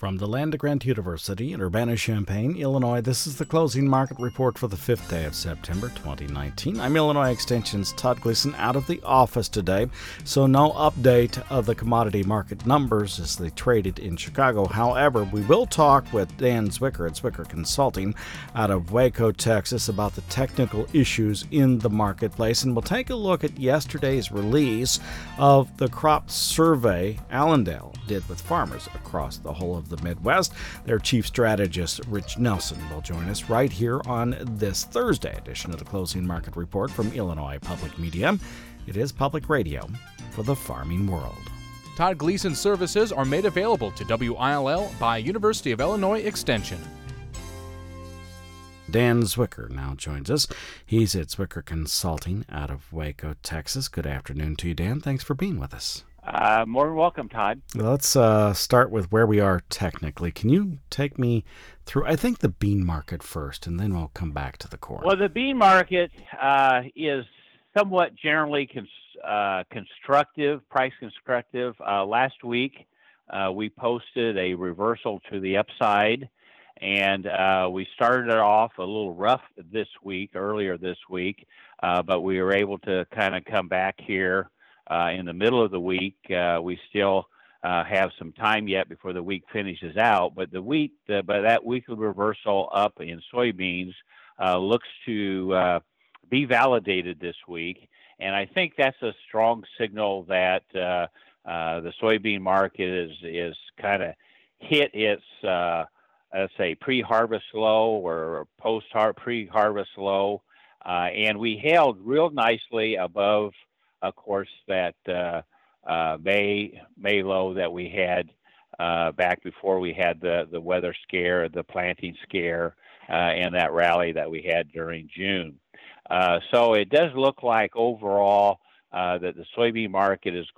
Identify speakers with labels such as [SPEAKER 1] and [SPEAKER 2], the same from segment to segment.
[SPEAKER 1] From the land-grant University in Urbana-Champaign, Illinois, this is the closing market report for the 5th day of September 2019. I'm Illinois Extension's Todd Gleason out of the office today, so no update of the commodity market numbers as they traded in Chicago. However, we will talk with Dan Zwicker at Zwicker Consulting out of Waco, Texas, about the technical issues in the marketplace, and we'll take a look at yesterday's release of the crop survey Allendale did with farmers across the whole of the Midwest. Their chief strategist, Rich Nelson, will join us right here on this Thursday edition of the Closing Market Report from Illinois Public Media. It is public radio for the farming world.
[SPEAKER 2] Todd Gleason services are made available to WILL by University of Illinois Extension.
[SPEAKER 1] Dan Zwicker now joins us. He's at Zwicker Consulting out of Waco, Texas. Good afternoon to you, Dan. Thanks for being with us.
[SPEAKER 3] More than welcome, Todd.
[SPEAKER 1] Let's start with where we are technically. Can you take me through, I think, the bean market first, and then we'll come back to the corn?
[SPEAKER 3] Well, the bean market is somewhat generally constructive, price constructive. Last week, we posted a reversal to the upside, and we started it off a little rough earlier this week, but we were able to kind of come back here in the middle of the week. We still have some time yet before the week finishes out, but that weekly reversal up in soybeans looks to be validated this week, and I think that's a strong signal that the soybean market is kind of hit its let's say pre-harvest low or pre-harvest low, and we held real nicely above, of course, that May low that we had back before we had the weather scare, the planting scare, and that rally that we had during June. So it does look like overall that the soybean market is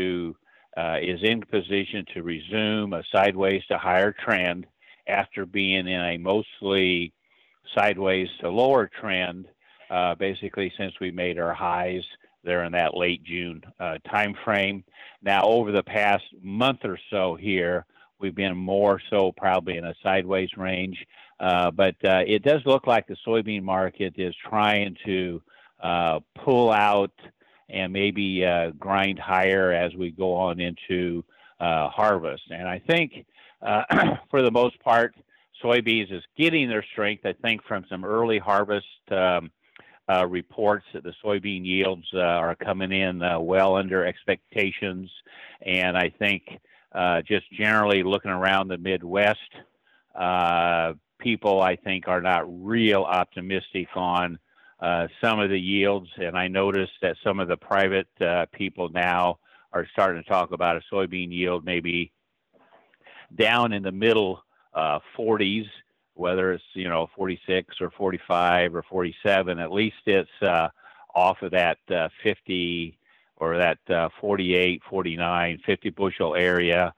[SPEAKER 3] in position to resume a sideways to higher trend after being in a mostly sideways to lower trend, basically since we made our highs there in that late June time frame. Now, over the past month or so here, we've been more so probably in a sideways range, but it does look like the soybean market is trying to pull out and maybe grind higher as we go on into harvest. And I think for the most part, soybeans is getting their strength, I think, from some early harvest reports that the soybean yields are coming in well under expectations. And I think just generally looking around the Midwest, people, I think, are not real optimistic on some of the yields. And I noticed that some of the private people now are starting to talk about a soybean yield maybe down in the middle 40s, whether it's 46 or 45 or 47. At least it's off of that 50 or that 48, 49, 50 bushel area.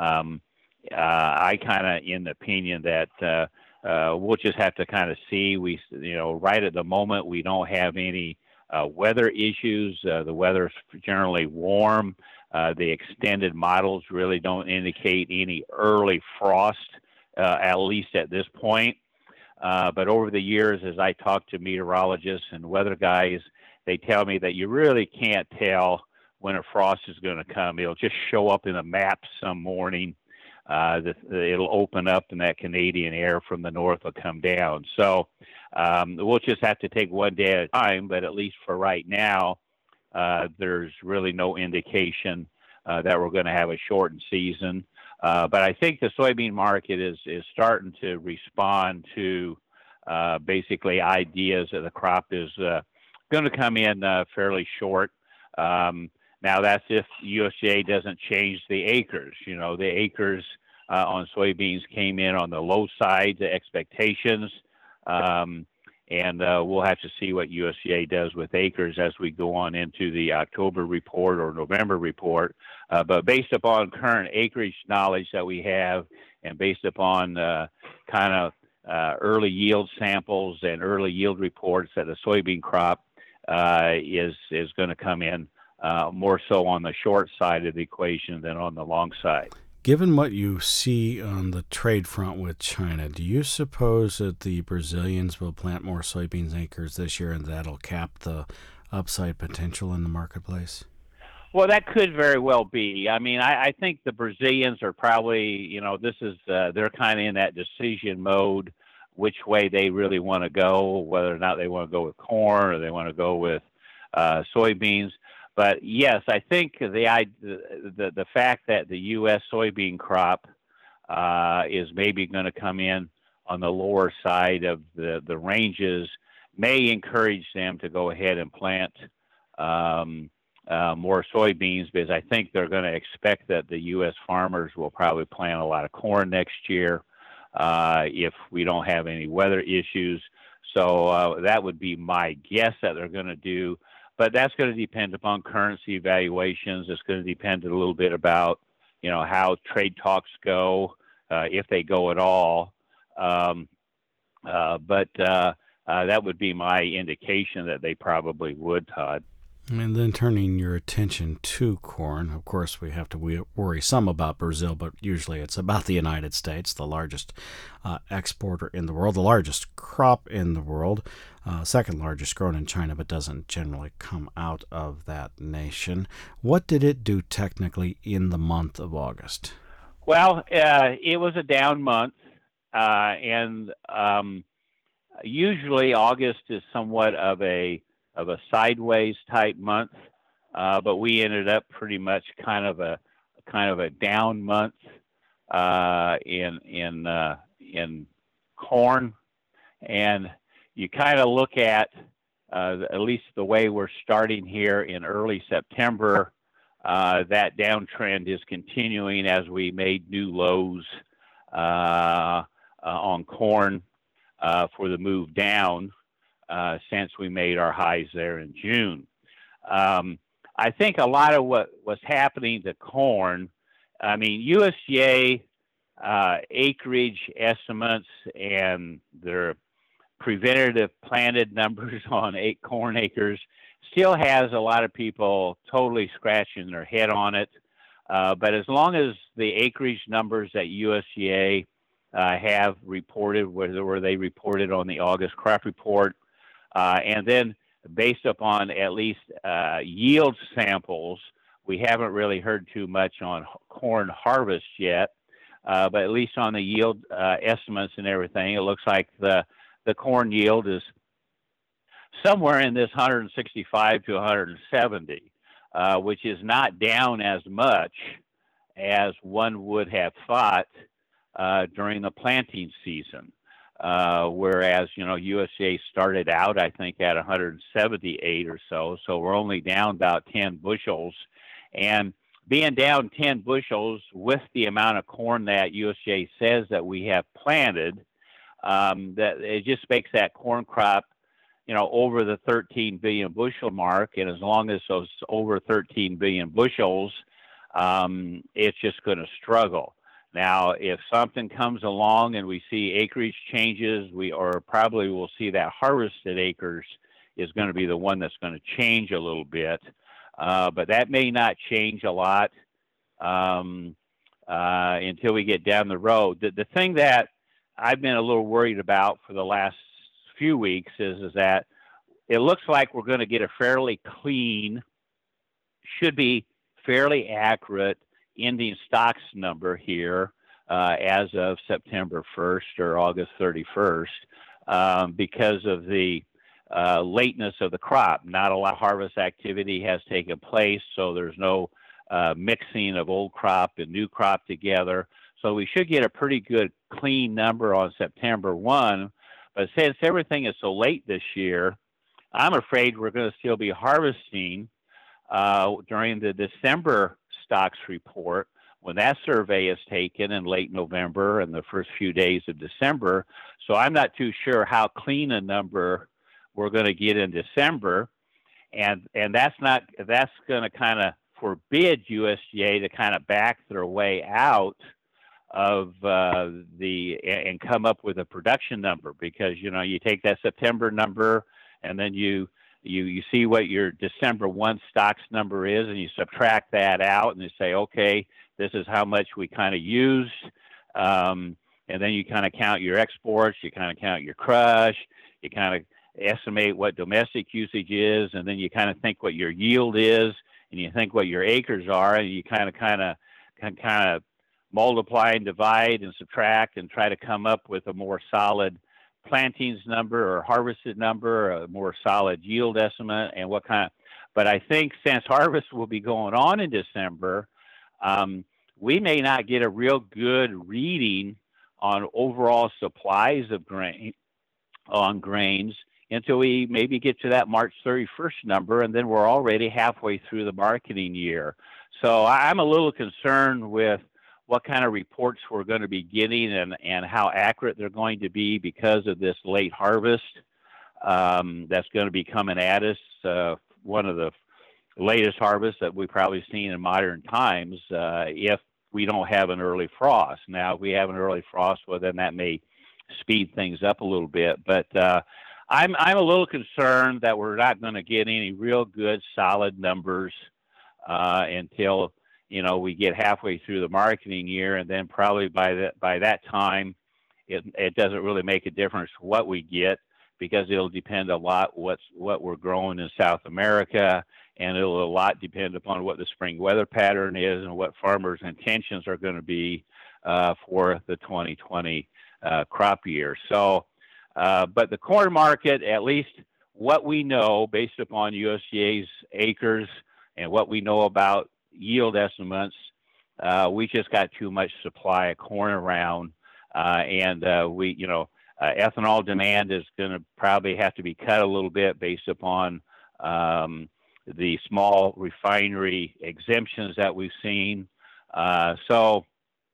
[SPEAKER 3] I kind of in the opinion that we'll just have to kind of see. Right at the moment we don't have any weather issues. The weather's generally warm. The extended models really don't indicate any early frost, at least at this point. But over the years, as I talk to meteorologists and weather guys, they tell me that you really can't tell when a frost is going to come. It'll just show up in a map some morning. It'll open up and that Canadian air from the north will come down. So we'll just have to take one day at a time, but at least for right now, there's really no indication that we're going to have a shortened season. But I think the soybean market is starting to respond to basically ideas that the crop is going to come in fairly short. Now, that's if USDA doesn't change the acres. The acres on soybeans came in on the low side to expectations. And we'll have to see what USDA does with acres as we go on into the October report or November report. But based upon current acreage knowledge that we have and based upon kind of early yield samples and early yield reports that the soybean crop is going to come in more so on the short side of the equation than on the long side.
[SPEAKER 1] Given what you see on the trade front with China, do you suppose that the Brazilians will plant more soybeans acres this year and that'll cap the upside potential in the marketplace?
[SPEAKER 3] Well, that could very well be. I mean, I think the Brazilians are probably, this is they're kind of in that decision mode, which way they really want to go, whether or not they want to go with corn or they want to go with soybeans. But yes, I think the fact that the U.S. soybean crop is maybe going to come in on the lower side of the ranges may encourage them to go ahead and plant more soybeans, because I think they're going to expect that the U.S. farmers will probably plant a lot of corn next year if we don't have any weather issues. So that would be my guess that they're going to do. But that's going to depend upon currency valuations. It's going to depend a little bit about, how trade talks go, if they go at all. But that would be my indication that they probably would, Todd.
[SPEAKER 1] And then turning your attention to corn, of course, we have to worry some about Brazil, but usually it's about the United States, the largest exporter in the world, the largest crop in the world, second largest grown in China, but doesn't generally come out of that nation. What did it do technically in the month of August?
[SPEAKER 3] Well, it was a down month, and usually August is somewhat of a sideways type month, but we ended up pretty much kind of a down month in corn, and you kind of look at least the way we're starting here in early September. That downtrend is continuing as we made new lows on corn for the move down. Since we made our highs there in June. I think a lot of what was happening to corn, I mean, USDA acreage estimates and their preventative planted numbers on corn acres still has a lot of people totally scratching their head on it. But as long as the acreage numbers that USDA have reported, where they reported on the August crop report, and then based upon at least yield samples, we haven't really heard too much on corn harvest yet, but at least on the yield estimates and everything, it looks like the corn yield is somewhere in this 165 to 170, which is not down as much as one would have thought during the planting season. Whereas, USDA started out, I think, at 178 or so. So we're only down about 10 bushels. And being down 10 bushels with the amount of corn that USDA says that we have planted, that it just makes that corn crop, over the 13 billion bushel mark. And as long as those over 13 billion bushels, it's just going to struggle. Now, if something comes along and we see acreage changes, probably will see that harvested acres is going to be the one that's going to change a little bit. But that may not change a lot until we get down the road. The thing that I've been a little worried about for the last few weeks is that it looks like we're going to get a fairly clean, should be fairly accurate ending stocks number here as of September 1st or August 31st because of the lateness of the crop. Not a lot of harvest activity has taken place, so there's no mixing of old crop and new crop together. So we should get a pretty good clean number on September 1. But since everything is so late this year, I'm afraid we're going to still be harvesting during the December stocks report when that survey is taken in late November and the first few days of December. So I'm not too sure how clean a number we're going to get in December. And that's going to kind of forbid USDA to kind of back their way out of and come up with a production number, because you take that September number and then you you see what your December 1 stocks number is, and you subtract that out, and you say, okay, this is how much we kind of used. And then you kind of count your exports, you kind of count your crush, you kind of estimate what domestic usage is, and then you kind of think what your yield is, and you think what your acres are, and you kind of multiply and divide and subtract and try to come up with a more solid plantings number or harvested number, a more solid yield estimate, and what kind of. But I think since harvest will be going on in December, we may not get a real good reading on overall supplies of grains until we maybe get to that March 31st number, and then we're already halfway through the marketing year. So I'm a little concerned with what kind of reports we're going to be getting and how accurate they're going to be because of this late harvest that's going to be coming at us, one of the latest harvests that we've probably seen in modern times, if we don't have an early frost. Now, if we have an early frost, well, then that may speed things up a little bit. But I'm a little concerned that we're not going to get any real good, solid numbers until we get halfway through the marketing year, and then probably by that time, it doesn't really make a difference what we get, because it'll depend a lot what we're growing in South America, and it'll a lot depend upon what the spring weather pattern is and what farmers' intentions are going to be for the 2020 crop year. So, but the corn market, at least what we know based upon USDA's acres and what we know about yield estimates, we just got too much supply of corn around, and ethanol demand is going to probably have to be cut a little bit based upon the small refinery exemptions that we've seen. So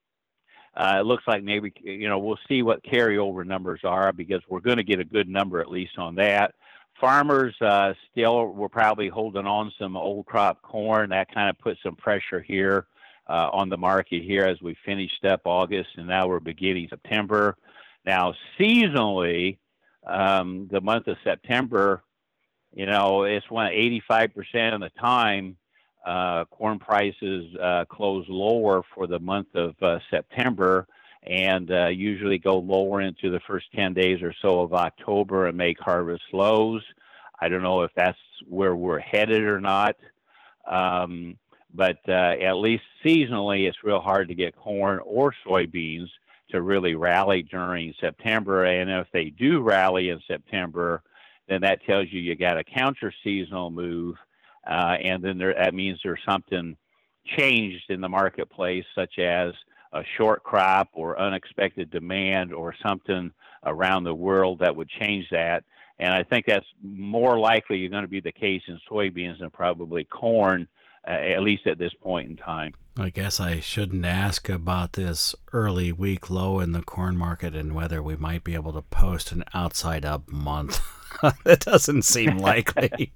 [SPEAKER 3] it looks like maybe, we'll see what carryover numbers are, because we're going to get a good number at least on that. Farmers still were probably holding on some old crop corn. That kind of put some pressure here on the market here as we finished up August, and now we're beginning September. Now, seasonally, the month of September, it's when 85% of the time corn prices close lower for the month of September, and usually go lower into the first 10 days or so of October and make harvest lows. I don't know if that's where we're headed or not, but at least seasonally, it's real hard to get corn or soybeans to really rally during September. And if they do rally in September, then that tells you got a counter-seasonal move, and then that means there's something changed in the marketplace, such as a short crop or unexpected demand or something around the world that would change that. And I think that's more likely going to be the case in soybeans than probably corn, at least at this point in time.
[SPEAKER 1] I guess I shouldn't ask about this early week low in the corn market and whether we might be able to post an outside up month. That doesn't seem likely.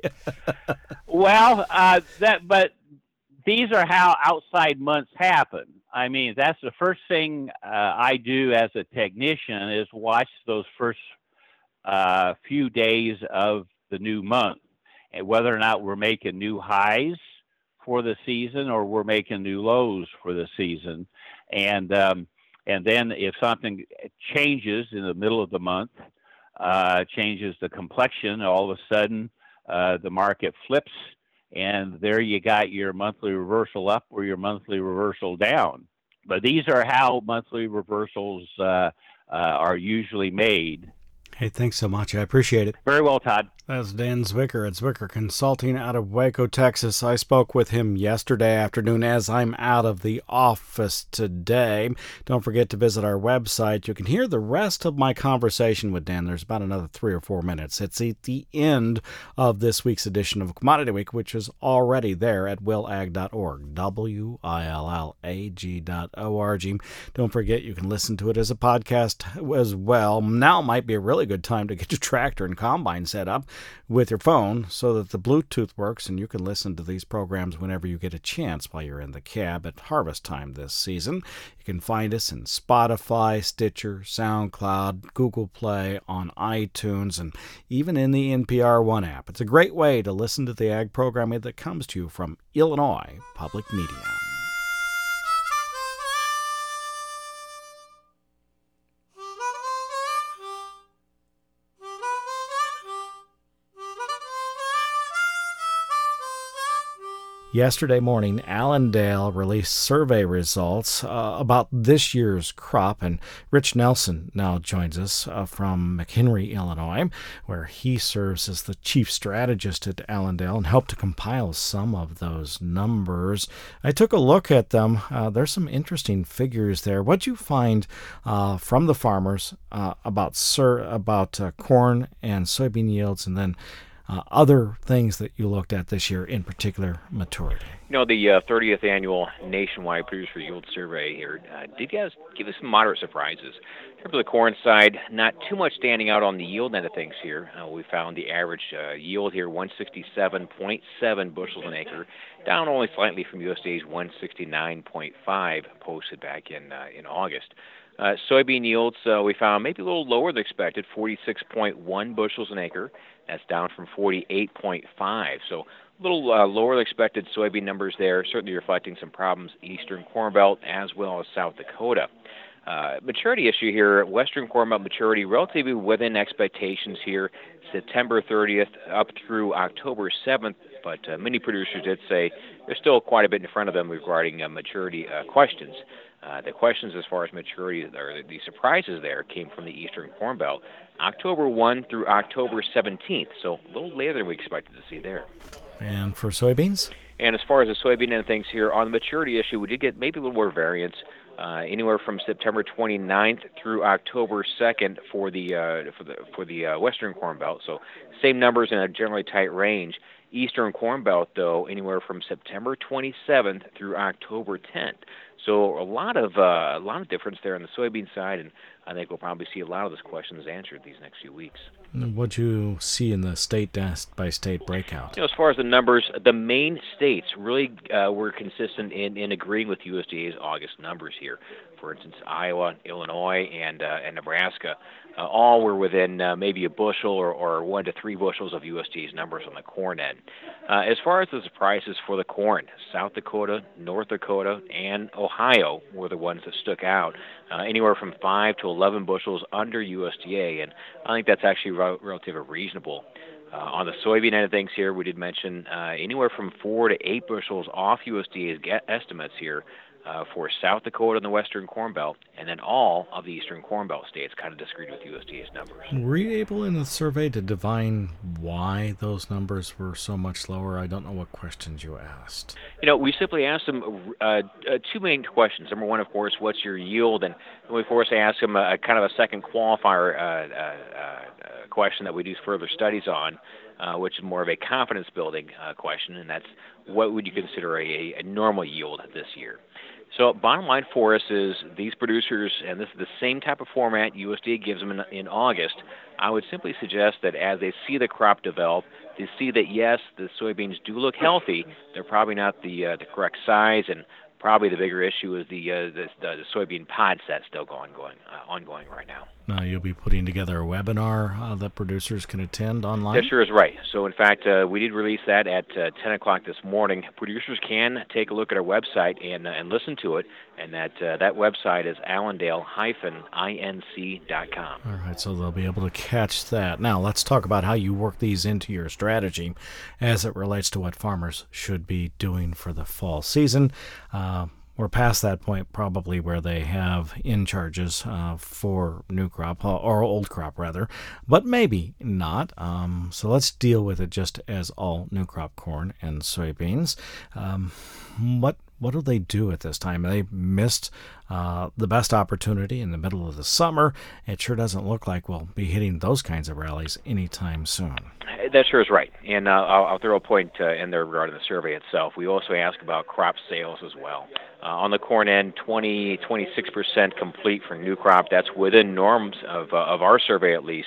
[SPEAKER 3] Well, but these are how outside months happen. I mean, that's the first thing I do as a technician is watch those first few days of the new month, and whether or not we're making new highs for the season or we're making new lows for the season. And then if something changes in the middle of the month, changes the complexion, all of a sudden the market flips, and there you got your monthly reversal up or your monthly reversal down. But these are how monthly reversals are usually made.
[SPEAKER 1] Hey, thanks so much. I appreciate it.
[SPEAKER 3] Very well, Todd.
[SPEAKER 1] That's Dan Zwicker at Zwicker Consulting out of Waco, Texas. I spoke with him yesterday afternoon as I'm out of the office today. Don't forget to visit our website. You can hear the rest of my conversation with Dan. There's about another 3 or 4 minutes. It's at the end of this week's edition of Commodity Week, which is already there at willag.org, willag.org. Don't forget you can listen to it as a podcast as well. Now might be a really good good time to get your tractor and combine set up with your phone so that the Bluetooth works and you can listen to these programs whenever you get a chance while you're in the cab at harvest time this season. You can find us in Spotify, Stitcher, SoundCloud, Google Play, on iTunes, and even in the NPR One app. It's a great way to listen to the ag programming that comes to you from Illinois Public Media. Yesterday morning, Allendale released survey results about this year's crop, and Rich Nelson now joins us from McHenry, Illinois, where he serves as the chief strategist at Allendale and helped to compile some of those numbers. I took a look at them. There's some interesting figures there. What'd you find from the farmers about corn and soybean yields, and then other things that you looked at this year, in particular maturity?
[SPEAKER 4] The 30th annual nationwide producer yield survey here did give us some moderate surprises. Here for the corn side, not too much standing out on the yield end of things here. We found the average yield here 167.7 bushels an acre, down only slightly from USDA's 169.5 posted back in August. Soybean yields we found maybe a little lower than expected, 46.1 bushels an acre. That's down from 48.5. So a little lower than expected soybean numbers there, certainly reflecting some problems Eastern Corn Belt as well as South Dakota. Maturity issue here, Western Corn Belt maturity relatively within expectations here, September 30th up through October 7th, but many producers did say there's still quite a bit in front of them regarding maturity questions. The questions as far as maturity, or the surprises there, came from the Eastern Corn Belt. October 1 through October 17th, so a little later than we expected to see there.
[SPEAKER 1] And for soybeans?
[SPEAKER 4] And as far as the soybean end of things here, on the maturity issue, we did get maybe a little more variance, anywhere from September 29th through October 2nd for the Western Corn Belt. So same numbers in a generally tight range. Eastern Corn Belt, though, anywhere from September 27th through October 10th. So a lot of difference there on the soybean side, and I think we'll probably see a lot of those questions answered these next few weeks.
[SPEAKER 1] What do you see in the state-by-state breakout?
[SPEAKER 4] As far as the numbers, the main states really were consistent in agreeing with USDA's August numbers here. For instance, Iowa, Illinois, and Nebraska, all were within maybe a bushel or 1 to 3 bushels of USDA's numbers on the corn end. As far as the surprises for the corn, South Dakota, North Dakota, and Ohio were the ones that stuck out, anywhere from 5 to 11 bushels under USDA, and I think that's actually relatively reasonable. On the soybean end of things here, we did mention anywhere from 4 to 8 bushels off USDA's estimates here for South Dakota and the Western Corn Belt, and then all of the Eastern Corn Belt states kind of disagreed with USDA's numbers.
[SPEAKER 1] Were you able in the survey to divine why those numbers were so much lower? I don't know what questions you asked.
[SPEAKER 4] We simply asked them two main questions. Number one, of course, what's your yield? And we, of course, asked them a kind of a second qualifier question that we do further studies on, which is more of a confidence-building question, and that's what would you consider a normal yield this year? So bottom line for us is these producers, and this is the same type of format USDA gives them in August, I would simply suggest that as they see the crop develop, they see that, yes, the soybeans do look healthy. They're probably not the correct size, and probably the bigger issue is the soybean pod set still ongoing right now.
[SPEAKER 1] Now, you'll be putting together a webinar that producers can attend online?
[SPEAKER 4] That sure is right. So, in fact, we did release that at 10 o'clock this morning. Producers can take a look at our website and listen to it, and that website is allendale-inc.com.
[SPEAKER 1] All right, so they'll be able to catch that. Now, let's talk about how you work these into your strategy as it relates to what farmers should be doing for the fall season. We're past that point probably where they have in charges for new crop, or old crop rather, but maybe not. So let's deal with it just as all new crop corn and soybeans. What do they do at this time? They missed the best opportunity in the middle of the summer. It sure doesn't look like we'll be hitting those kinds of rallies anytime soon.
[SPEAKER 4] That sure is right. And I'll throw a point in there regarding the survey itself. We also ask about crop sales as well. On the corn end, 26% complete for new crop. That's within norms of our survey at least.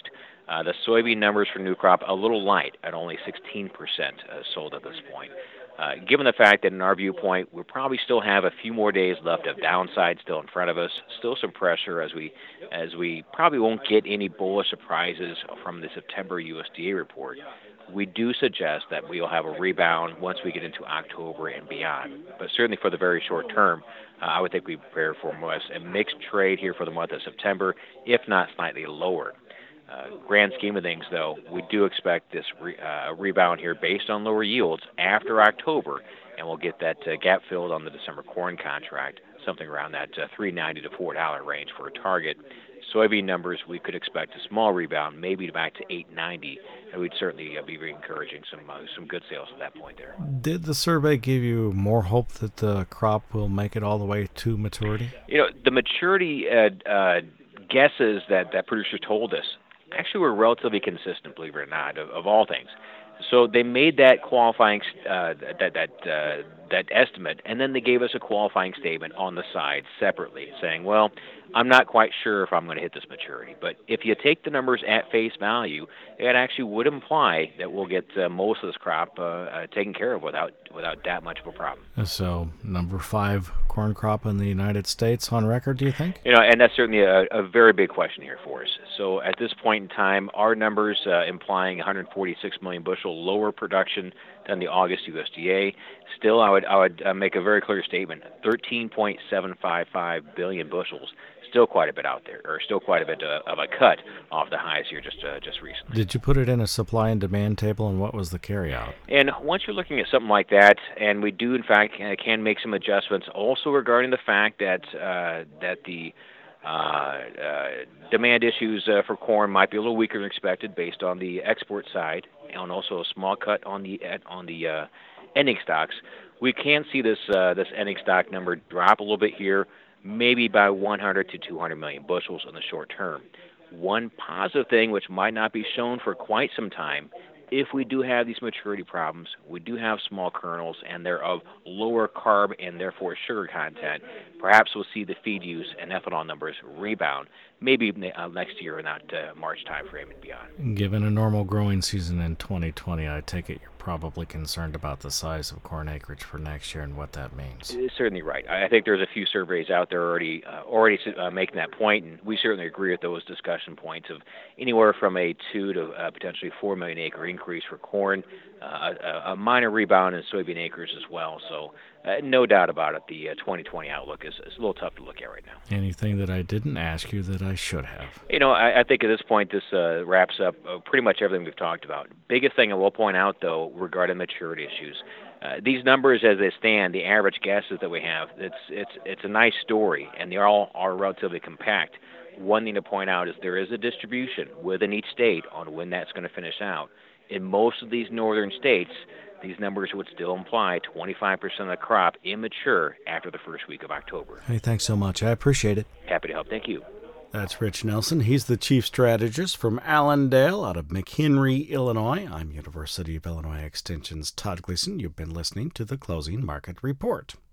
[SPEAKER 4] The soybean numbers for new crop a little light at only 16% sold at this point. Given the fact that in our viewpoint, we'll probably still have a few more days left of downside still in front of us, still some pressure as we probably won't get any bullish surprises from the September USDA report. We do suggest that we will have a rebound once we get into October and beyond. But certainly for the very short term, I would think we prepare for a mixed trade here for the month of September, if not slightly lower. Grand scheme of things, though, we do expect this rebound here based on lower yields after October, and we'll get that gap filled on the December corn contract, something around that $3.90 to $4 range for a target. Soybean numbers, we could expect a small rebound, maybe back to $8.90, and we'd certainly be encouraging some good sales at that point there.
[SPEAKER 1] Did the survey give you more hope that the crop will make it all the way to maturity?
[SPEAKER 4] The maturity guesses that producers told us actually were relatively consistent, believe it or not, of all things. So they made that qualifying that estimate, and then they gave us a qualifying statement on the side separately, saying, "Well, I'm not quite sure if I'm going to hit this maturity." But if you take the numbers at face value, it actually would imply that we'll get most of this crop taken care of without that much of a problem.
[SPEAKER 1] So, number 5 corn crop in the United States on record, do you think?
[SPEAKER 4] And that's certainly a very big question here for us. So at this point in time, our numbers implying 146 million bushel lower production than the August USDA. Still, I would make a very clear statement: 13.755 billion bushels. Still quite a bit out there, or still quite a bit of a cut off the highs here just recently.
[SPEAKER 1] Did you put it in a supply and demand table, and what was the carryout?
[SPEAKER 4] And once you're looking at something like that, and we do in fact can make some adjustments, also regarding the fact that the demand issues for corn might be a little weaker than expected based on the export side, and also a small cut on the ending stocks. We can see this ending stock number drop a little bit here, maybe by 100 to 200 million bushels in the short term. One positive thing, which might not be shown for quite some time, if we do have these maturity problems, we do have small kernels, and they're of lower carb and therefore sugar content, perhaps we'll see the feed use and ethanol numbers rebound, maybe next year in that March timeframe and beyond.
[SPEAKER 1] Given a normal growing season in 2020, I take it you're probably concerned about the size of corn acreage for next year and what that means.
[SPEAKER 4] It's certainly right. I think there's a few surveys out there already making that point, and we certainly agree with those discussion points of anywhere from a 2 to potentially 4 million acre increase for corn, a minor rebound in soybean acres as well. So no doubt about it, the 2020 outlook is a little tough to look at right now.
[SPEAKER 1] Anything that I didn't ask you that I should have?
[SPEAKER 4] I think at this point this wraps up pretty much everything we've talked about. Biggest thing I will point out, though, regarding maturity issues, these numbers as they stand, the average guesses that we have, it's a nice story, and they all are relatively compact. One thing to point out is there is a distribution within each state on when that's going to finish out. In most of these northern states, these numbers would still imply 25% of the crop immature after the first week of October.
[SPEAKER 1] Hey, thanks so much. I appreciate it.
[SPEAKER 4] Happy to help. Thank you.
[SPEAKER 1] That's Rich Nelson. He's the chief strategist from Allendale out of McHenry, Illinois. I'm University of Illinois Extension's Todd Gleason. You've been listening to the Closing Market Report.